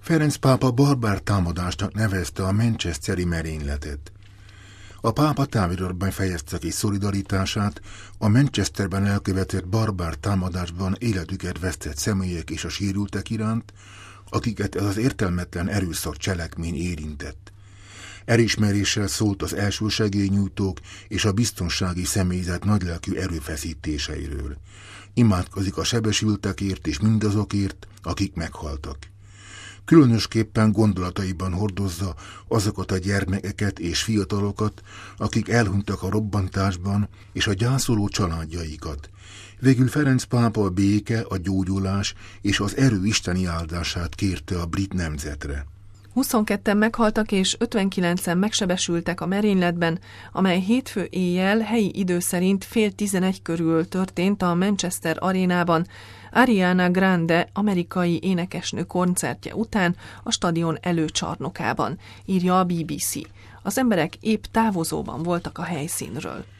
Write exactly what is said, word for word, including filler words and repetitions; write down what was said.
Ferenc pápa barbár támadásnak nevezte a manchesteri merényletet. A pápa táviratban fejezte ki szolidaritását a Manchesterben elkövetett barbár támadásban életüket vesztett személyek és a sérültek iránt, akiket ez az értelmetlen erőszak cselekmény érintett. Elismeréssel szólt az elsősegélynyújtók és a biztonsági személyzet nagylelkű erőfeszítéseiről. Imádkozik a sebesültekért és mindazokért, akik meghaltak. Különösképpen gondolataiban hordozza azokat a gyermekeket és fiatalokat, akik elhunytak a robbantásban, és a gyászoló családjaikat. Végül Ferenc pápa a béke, a gyógyulás és az erő isteni áldását kérte a brit nemzetre. huszonketten meghaltak és ötvenkilencen megsebesültek a merényletben, amely hétfő éjjel helyi idő szerint fél tizenegy körül történt a Manchester arénában, Ariana Grande amerikai énekesnő koncertje után a stadion előcsarnokában, írja a bé bé cé. Az emberek épp távozóban voltak a helyszínről.